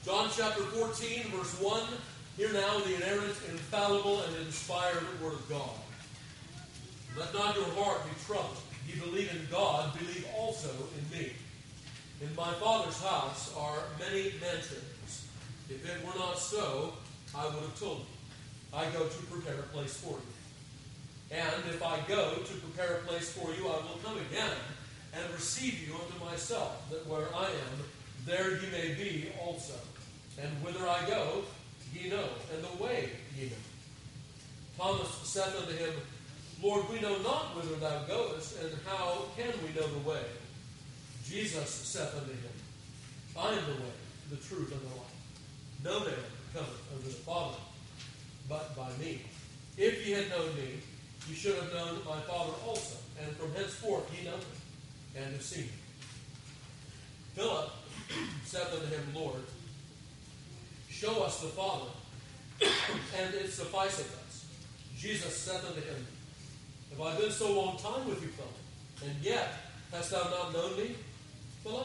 John chapter 14, verse 1. Hear now the inerrant, infallible, and inspired Word of God. Let not your heart be troubled. Ye believe in God, believe also in me. In my Father's house are many mansions. If it were not so, I would have told you. I go to prepare a place for you. And if I go to prepare a place for you, I will come again and receive you unto myself, that where I am, there ye may be also. And whither I go, ye know, and the way ye know. Thomas saith unto him, Lord, we know not whither thou goest, and how can we know the way? Jesus saith unto him, I am the way, the truth, and the life. No man cometh unto the Father, but by me. If ye had known me, ye should have known my Father also, and from henceforth ye know him, and have seen him. Philip saith unto him, Lord, show us the Father, and it sufficeth us. Jesus saith unto him, Have I been so long time with you, Philip, and yet hast thou not known me, Philip?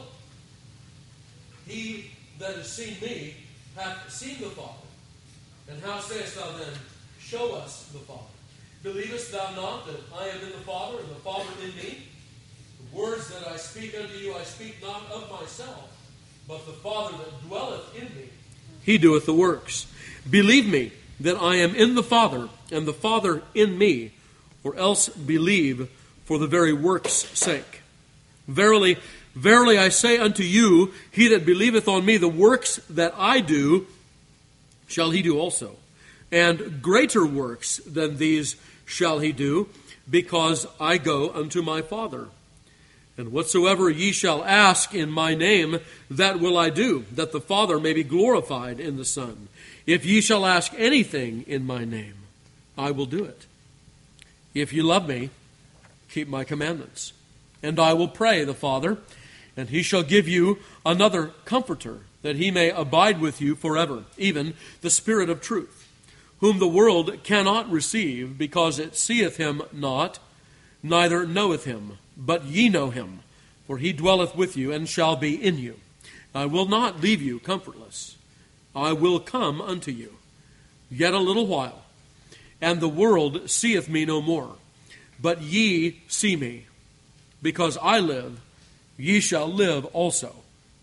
He that has seen me hath seen the Father. And how sayest thou then, Show us the Father? Believest thou not that I am in the Father, and the Father in me? The words that I speak unto you, I speak not of myself, but the Father that dwelleth in me, He doeth the works. Believe me that I am in the Father, and the Father in me, or else believe for the very works' sake. Verily, verily I say unto you, he that believeth on me, the works that I do, shall he do also. And greater works than these shall he do, because I go unto my Father. And whatsoever ye shall ask in my name, that will I do, that the Father may be glorified in the Son. If ye shall ask anything in my name, I will do it. If ye love me, keep my commandments. And I will pray the Father, and he shall give you another Comforter, that he may abide with you forever, even the Spirit of truth, whom the world cannot receive, because it seeth him not, neither knoweth him. But ye know him, for he dwelleth with you, and shall be in you. I will not leave you comfortless. I will come unto you. Yet a little while, and the world seeth me no more. But ye see me. Because I live, ye shall live also.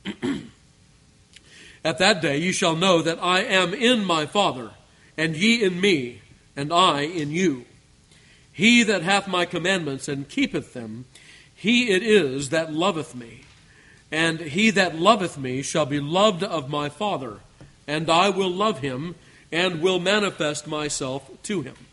At that day ye shall know that I am in my Father, and ye in me, and I in you. He that hath my commandments and keepeth them, he it is that loveth me. And he that loveth me shall be loved of my Father, and I will love him, and will manifest myself to him.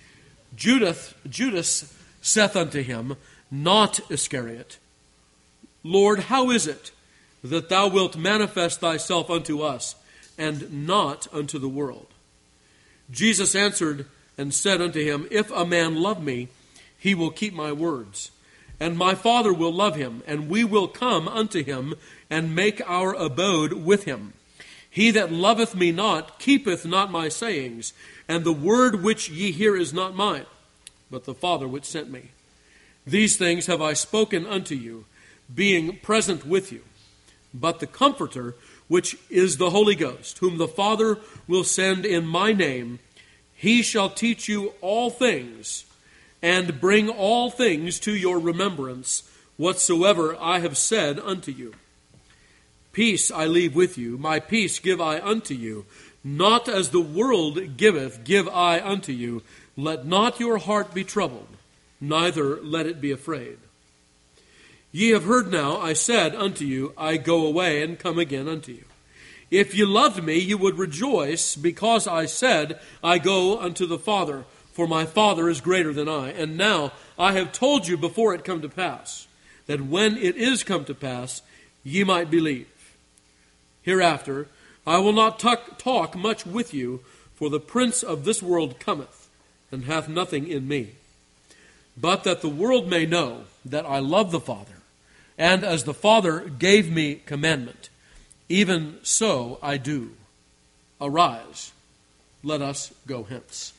Judas saith unto him, not Iscariot, Lord, how is it that thou wilt manifest thyself unto us, and not unto the world? Jesus answered and said unto him, If a man love me, he will keep my words. And my Father will love him, and we will come unto him, and make our abode with him. He that loveth me not, keepeth not my sayings, and the word which ye hear is not mine, but the Father which sent me. These things have I spoken unto you, being present with you. But the Comforter, which is the Holy Ghost, whom the Father will send in my name, he shall teach you all things, and bring all things to your remembrance, whatsoever I have said unto you. Peace I leave with you, my peace give I unto you. Not as the world giveth, give I unto you. Let not your heart be troubled, neither let it be afraid. Ye have heard now, I said unto you, I go away and come again unto you. If ye loved me, ye would rejoice, because I said, I go unto the Father, for my Father is greater than I. And now I have told you before it come to pass, that when it is come to pass, ye might believe. Hereafter I will not talk much with you, for the prince of this world cometh, and hath nothing in me. But that the world may know that I love the Father, and as the Father gave me commandment, even so I do. Arise, let us go hence.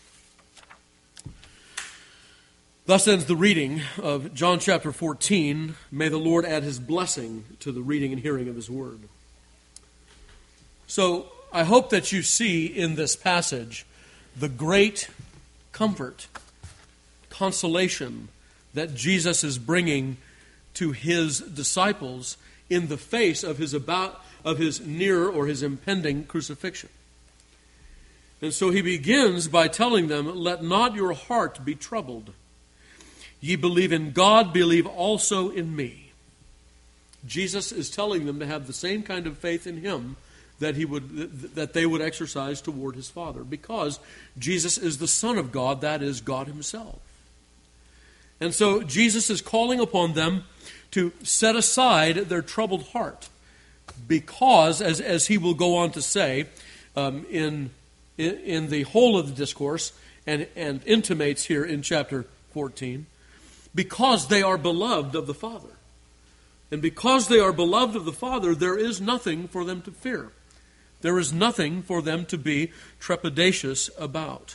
Thus ends the reading of John chapter 14. May the Lord add his blessing to the reading and hearing of his word. So I hope that you see in this passage the great comfort, consolation that Jesus is bringing to his disciples in the face of his near or his impending crucifixion. And so he begins by telling them, "Let not your heart be troubled. Ye believe in God, believe also in me." Jesus is telling them to have the same kind of faith in him that they would exercise toward his Father, because Jesus is the Son of God, that is, God himself. And so Jesus is calling upon them to set aside their troubled heart, because, as he will go on to say in the whole of the discourse, and intimates here in chapter 14, because they are beloved of the Father. And because they are beloved of the Father, there is nothing for them to fear. There is nothing for them to be trepidatious about.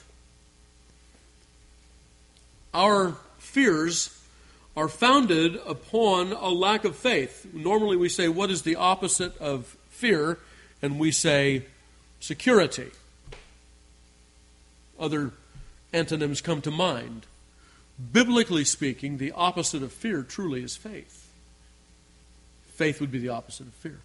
Our fears are founded upon a lack of faith. Normally we say, what is the opposite of fear? And we say, security. Other antonyms come to mind. Biblically speaking, the opposite of fear truly is faith. Faith would be the opposite of fear.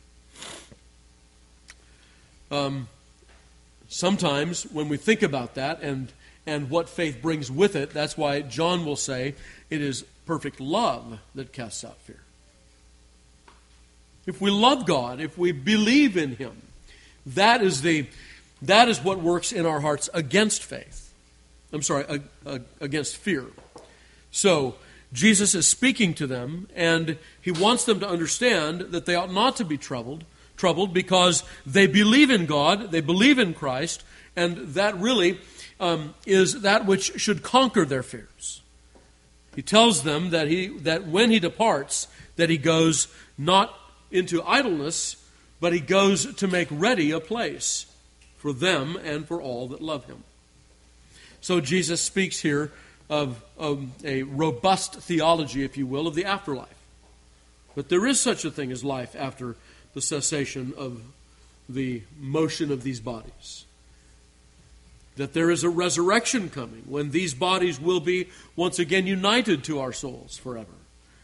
Sometimes when we think about that and what faith brings with it, that's why John will say it is perfect love that casts out fear. If we love God, if we believe in him, that is what works in our hearts against faith. Against fear. So Jesus is speaking to them, and he wants them to understand that they ought not to be troubled because they believe in God, they believe in Christ, and that really is that which should conquer their fears. He tells them that when he departs, that he goes not into idleness, but he goes to make ready a place for them and for all that love him. So Jesus speaks here of a robust theology, if you will, of the afterlife. But there is such a thing as life after the cessation of the motion of these bodies. That there is a resurrection coming when these bodies will be once again united to our souls forever.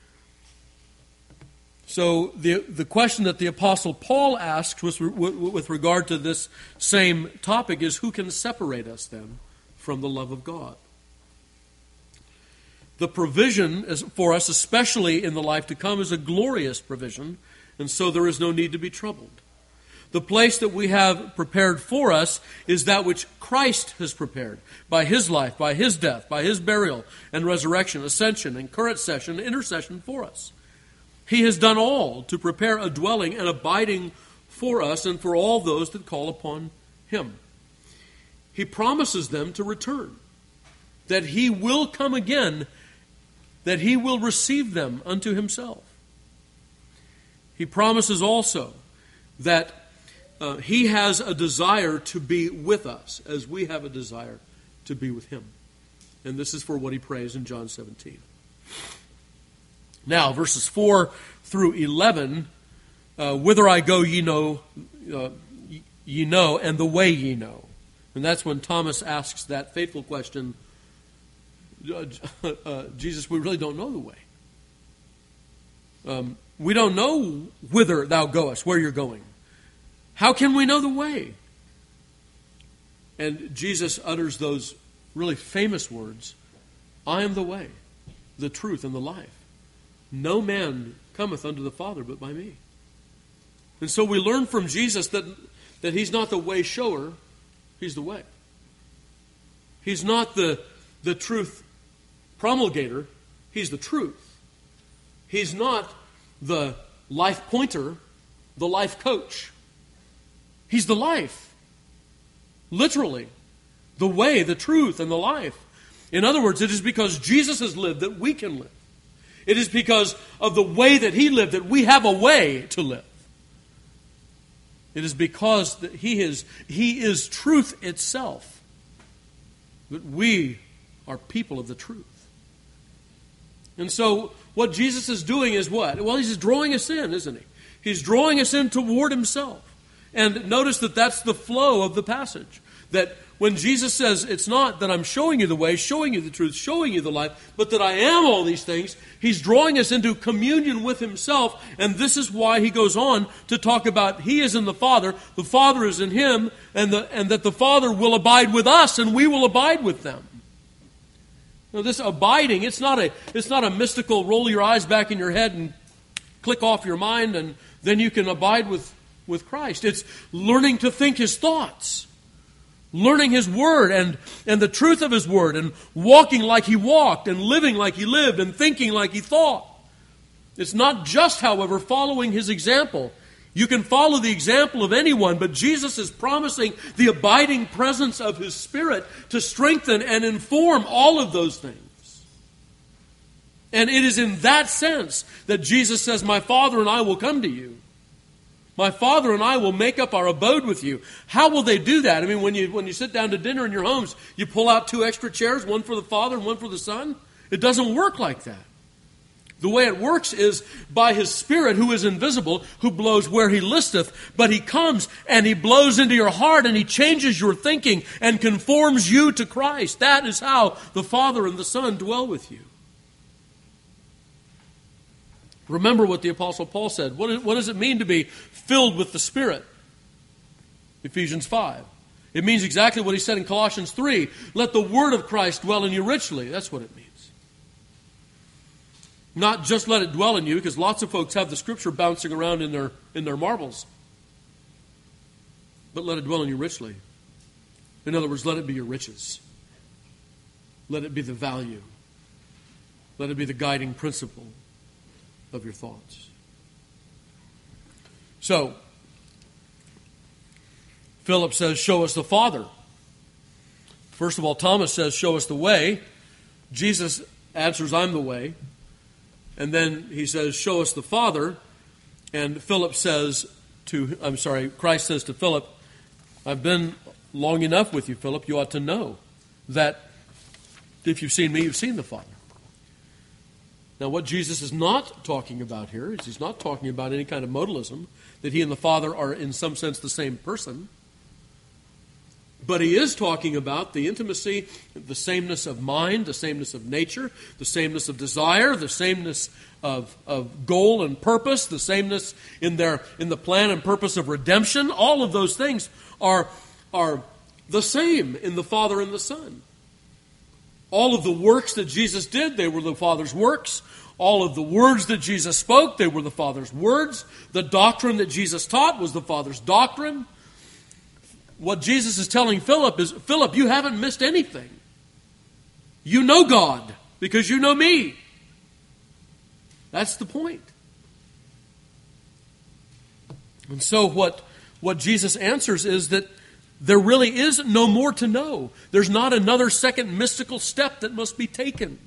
So the question that the Apostle Paul asks with regard to this same topic is, who can separate us then from the love of God? The provision for us, especially in the life to come, is a glorious provision, and so there is no need to be troubled. The place that we have prepared for us is that which Christ has prepared by his life, by his death, by his burial and resurrection, ascension and current session, intercession for us. He has done all to prepare a dwelling and abiding for us and for all those that call upon him. He promises them to return, that he will come again, that he will receive them unto himself. He promises also that he has a desire to be with us as we have a desire to be with him. And this is for what he prays in John 17. Now, verses 4 through 11, whither I go ye know, and the way ye know. And that's when Thomas asks that fateful question, Jesus, we really don't know the way. We don't know whither thou goest, where you're going. How can we know the way? And Jesus utters those really famous words, I am the way, the truth, and the life. No man cometh unto the Father but by me. And so we learn from Jesus that he's not the way shower, he's the way. He's not the truth promulgator, he's the truth. He's not the life pointer, the life coach. He's the life. Literally. The way, the truth, and the life. In other words, it is because Jesus has lived that we can live. It is because of the way that he lived that we have a way to live. It is because that he is truth itself that we are people of the truth. And so what Jesus is doing is what? Well, he's drawing us in, isn't he? He's drawing us in toward himself. And notice that that's the flow of the passage. That when Jesus says, it's not that I'm showing you the way, showing you the truth, showing you the life, but that I am all these things, he's drawing us into communion with himself. And this is why he goes on to talk about he is in the Father is in him, and that the Father will abide with us, and we will abide with them. Now, this abiding, it's not a mystical roll your eyes back in your head and click off your mind, and then you can abide with Christ. It's learning to think his thoughts, learning his word and the truth of his word, and walking like he walked, and living like he lived, and thinking like he thought. It's not just, however, following his example. You can follow the example of anyone, but Jesus is promising the abiding presence of his Spirit to strengthen and inform all of those things. And it is in that sense that Jesus says, my Father and I will come to you. My Father and I will make up our abode with you. How will they do that? I mean, when you sit down to dinner in your homes, you pull out 2 extra chairs, one for the Father and one for the Son? It doesn't work like that. The way it works is by his Spirit, who is invisible, who blows where he listeth, but he comes and he blows into your heart and he changes your thinking and conforms you to Christ. That is how the Father and the Son dwell with you. Remember what the Apostle Paul said. What does it mean to be filled with the Spirit? Ephesians 5. It means exactly what he said in Colossians 3. Let the word of Christ dwell in you richly. That's what it means. Not just let it dwell in you, because lots of folks have the Scripture bouncing around in their marbles. But let it dwell in you richly. In other words, let it be your riches. Let it be the value. Let it be the guiding principle of your thoughts. So, Philip says, show us the Father. First of all, Thomas says, show us the way. Jesus answers, I'm the way. And then he says, show us the Father. And Christ says to Philip, I've been long enough with you, Philip. You ought to know that if you've seen me, you've seen the Father. Now, what Jesus is not talking about here is he's not talking about any kind of modalism, that he and the Father are in some sense the same person. But he is talking about the intimacy, the sameness of mind, the sameness of nature, the sameness of desire, the sameness of goal and purpose, the sameness in the plan and purpose of redemption. All of those things are the same in the Father and the Son. All of the works that Jesus did, they were the Father's works. All of the words that Jesus spoke, they were the Father's words. The doctrine that Jesus taught was the Father's doctrine. What Jesus is telling Philip is, Philip, you haven't missed anything. You know God because you know me. That's the point. And so what Jesus answers is that there really is no more to know. There's not another second mystical step that must be taken.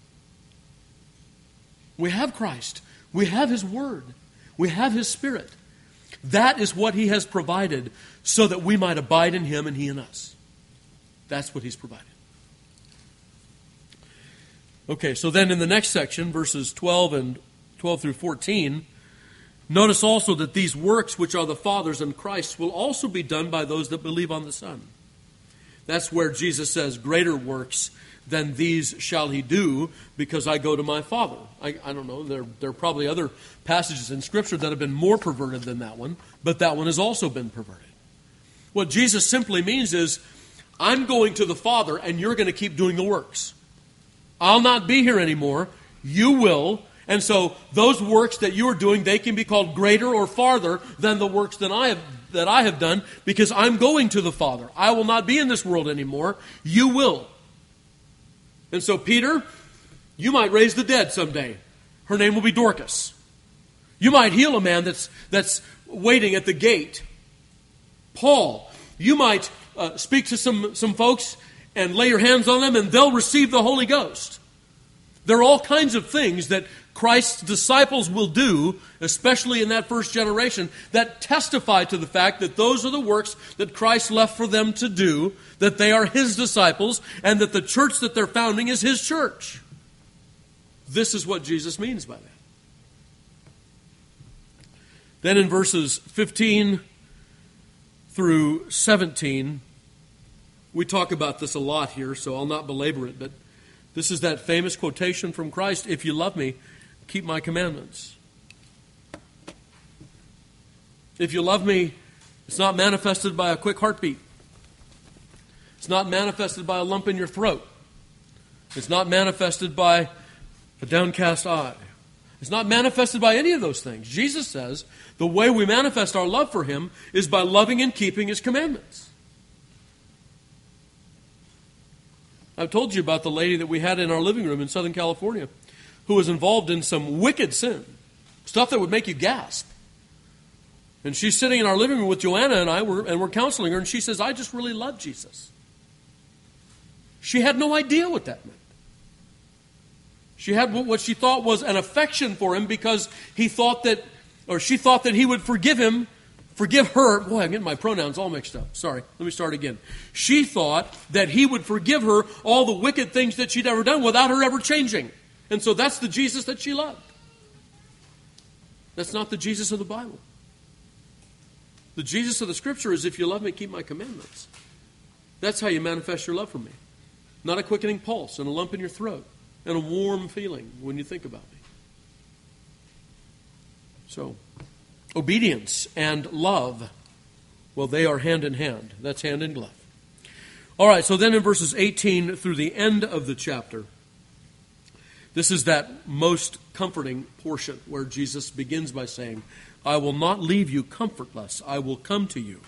We have Christ. We have his Word. We have his Spirit. That is what he has provided so that we might abide in him and he in us. That's what he's provided. Okay, so then in the next section, verses 12 through 14, notice also that these works which are the Father's and Christ's will also be done by those that believe on the Son. That's where Jesus says, greater works than these shall he do, because I go to my Father. I don't know, there are probably other passages in Scripture that have been more perverted than that one, but that one has also been perverted. What Jesus simply means is, I'm going to the Father and you're going to keep doing the works. I'll not be here anymore. You will. And so those works that you are doing, they can be called greater or farther than the works that I have done, because I'm going to the Father. I will not be in this world anymore. You will. And so, Peter, you might raise the dead someday. Her name will be Dorcas. You might heal a man that's waiting at the gate. Paul, you might speak to some folks and lay your hands on them and they'll receive the Holy Ghost. There are all kinds of things that Christ's disciples will do, especially in that first generation, that testify to the fact that those are the works that Christ left for them to do, that they are his disciples, and that the church that they're founding is his church. This is what Jesus means by that. Then in verses 15 through 17, we talk about this a lot here, so I'll not belabor it, but this is that famous quotation from Christ, "If you love me, keep my commandments." If you love me, it's not manifested by a quick heartbeat. It's not manifested by a lump in your throat. It's not manifested by a downcast eye. It's not manifested by any of those things. Jesus says the way we manifest our love for Him is by loving and keeping His commandments. I've told you about the lady that we had in our living room in Southern California who was involved in some wicked sin, stuff that would make you gasp. And she's sitting in our living room with Joanna and I, and we're counseling her, and she says, "I just really love Jesus." She had no idea what that meant. She had what she thought was an affection for Him because she thought that He would forgive her. Boy, I'm getting my pronouns all mixed up. Sorry, let me start again. She thought that He would forgive her all the wicked things that she'd ever done without her ever changing. And so that's the Jesus that she loved. That's not the Jesus of the Bible. The Jesus of the Scripture is, "If you love me, keep my commandments." That's how you manifest your love for me. Not a quickening pulse and a lump in your throat and a warm feeling when you think about me. So, obedience and love, well, they are hand in hand. That's hand in glove. All right, so then in verses 18 through the end of the chapter, this is that most comforting portion where Jesus begins by saying, "I will not leave you comfortless. I will come to you.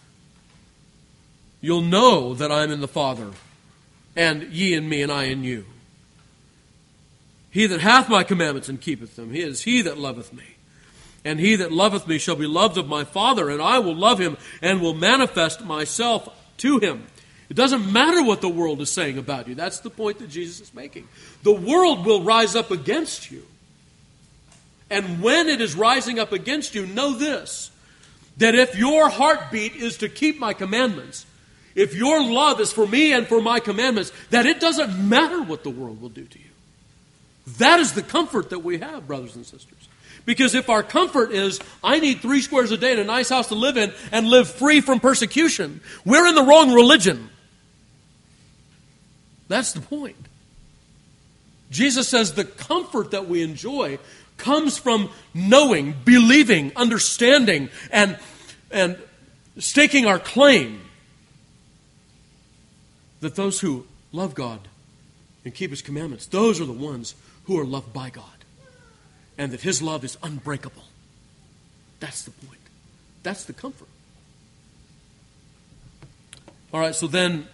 You'll know that I am in the Father, and ye in me, and I in you. He that hath my commandments and keepeth them, he is he that loveth me. And he that loveth me shall be loved of my Father, and I will love him, and will manifest myself to him." It doesn't matter what the world is saying about you. That's the point that Jesus is making. The world will rise up against you. And when it is rising up against you, know this, that if your heartbeat is to keep my commandments, if your love is for me and for my commandments, that it doesn't matter what the world will do to you. That is the comfort that we have, brothers and sisters. Because if our comfort is, I need 3 squares a day and a nice house to live in and live free from persecution, we're in the wrong religion. That's the point. Jesus says the comfort that we enjoy comes from knowing, believing, understanding, and staking our claim that those who love God and keep His commandments, those are the ones who are loved by God. And that His love is unbreakable. That's the point. That's the comfort. All right, so then,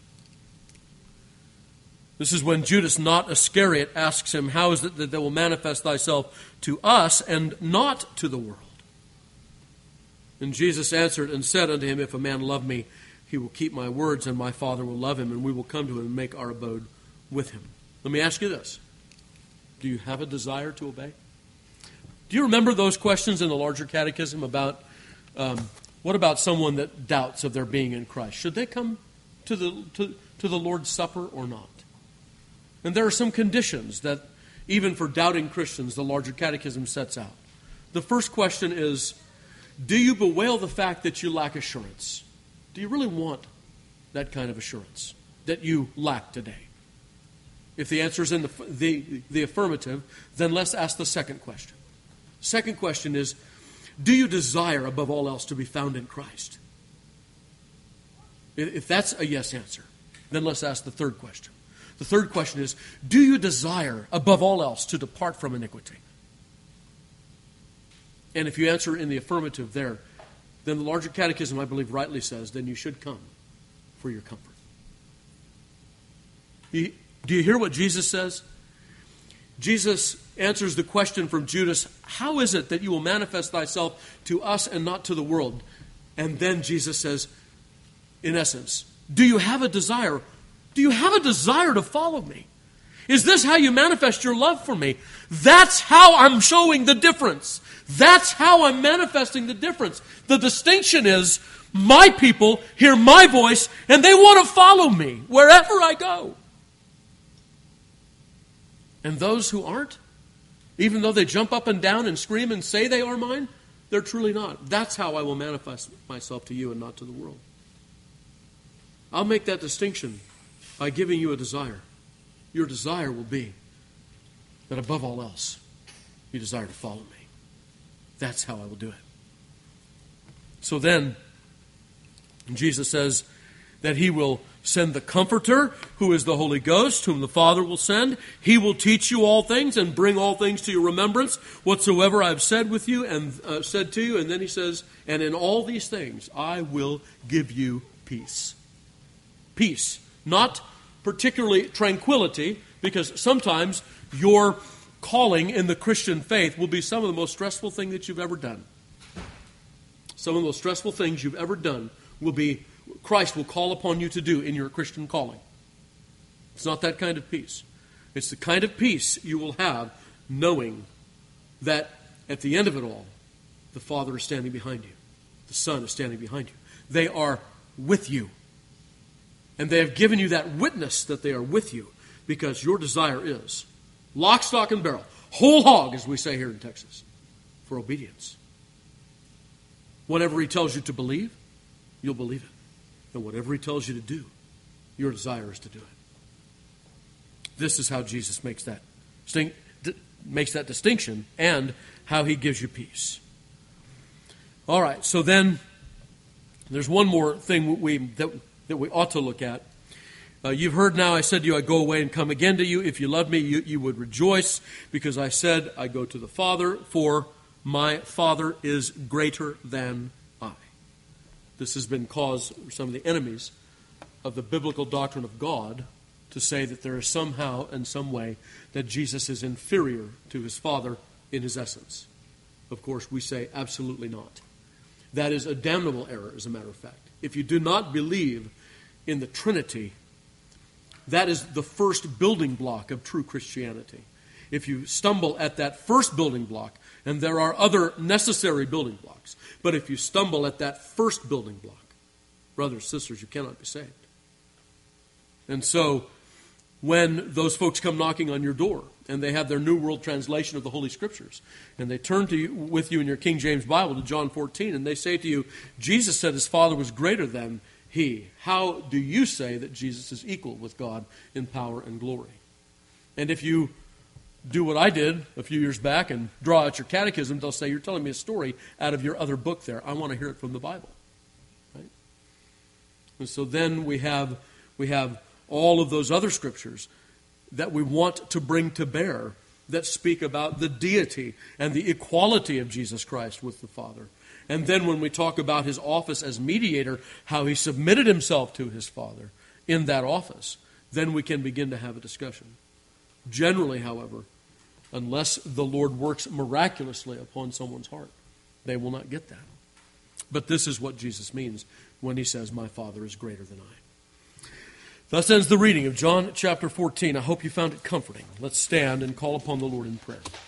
this is when Judas, not Iscariot, asks Him, "How is it that thou will manifest thyself to us and not to the world?" And Jesus answered and said unto him, "If a man love me, he will keep my words, and my Father will love him, and we will come to him and make our abode with him." Let me ask you this. Do you have a desire to obey? Do you remember those questions in the larger catechism about what about someone that doubts of their being in Christ? Should they come to the Lord's Supper or not? And there are some conditions that, even for doubting Christians, the larger catechism sets out. The first question is, do you bewail the fact that you lack assurance? Do you really want that kind of assurance that you lack today? If the answer is in the affirmative, then let's ask the second question. Second question is, do you desire above all else to be found in Christ? If that's a yes answer, then let's ask the third question. The third question is, do you desire above all else to depart from iniquity? And if you answer in the affirmative there, then the larger catechism, I believe, rightly says, then you should come for your comfort. Do you hear what Jesus says? Jesus answers the question from Judas, "How is it that you will manifest thyself to us and not to the world?" And then Jesus says, in essence, do you have a desire? Do you have a desire to follow me? Is this how you manifest your love for me? That's how I'm showing the difference. That's how I'm manifesting the difference. The distinction is, my people hear my voice and they want to follow me wherever I go. And those who aren't, even though they jump up and down and scream and say they are mine, They're truly not. That's how I will manifest myself to you and not to the world. I'll make that distinction by giving you a desire. Your desire will be that above all else, you desire to follow me. That's how I will do it. So then, Jesus says that he will send the Comforter, who is the Holy Ghost, whom the Father will send. He will teach you all things and bring all things to your remembrance, whatsoever I have said with you and said to you. And then he says, and in all these things I will give you peace. Peace. Not particularly tranquility, because sometimes your calling in the Christian faith will be some of the most stressful thing that you've ever done. Some of the most stressful things you've ever done will be Christ will call upon you to do in your Christian calling. It's not that kind of peace. It's the kind of peace you will have knowing that at the end of it all, the Father is standing behind you. The Son is standing behind you. They are with you. And they have given you that witness that they are with you because your desire is lock, stock, and barrel, whole hog, as we say here in Texas, for obedience. Whatever he tells you to believe, you'll believe it. And whatever he tells you to do, your desire is to do it. This is how Jesus makes that distinction and how he gives you peace. All right, so then there's one more thing that we ought to look at. You've heard now, I said to you, I go away and come again to you. If you love me, you would rejoice, because I said, I go to the Father, for my Father is greater than I. This has been caused for some of the enemies of the biblical doctrine of God to say that there is somehow and some way that Jesus is inferior to his Father in his essence. Of course, we say absolutely not. That is a damnable error, as a matter of fact. If you do not believe in the Trinity, that is the first building block of true Christianity. If you stumble at that first building block, and there are other necessary building blocks, but if you stumble at that first building block, brothers, sisters, you cannot be saved. And so, when those folks come knocking on your door, and they have their New World Translation of the Holy Scriptures, and they turn to you, with you in your King James Bible to John 14, and they say to you, Jesus said his Father was greater than he. How do you say that Jesus is equal with God in power and glory? And if you do what I did a few years back and draw out your catechism, they'll say, you're telling me a story out of your other book there. I want to hear it from the Bible. Right? And so then we have all of those other scriptures that we want to bring to bear that speak about the deity and the equality of Jesus Christ with the Father. And then when we talk about his office as mediator, how he submitted himself to his Father in that office, then we can begin to have a discussion. Generally, however, unless the Lord works miraculously upon someone's heart, they will not get that. But this is what Jesus means when he says, my Father is greater than I. Thus ends the reading of John chapter 14. I hope you found it comforting. Let's stand and call upon the Lord in prayer.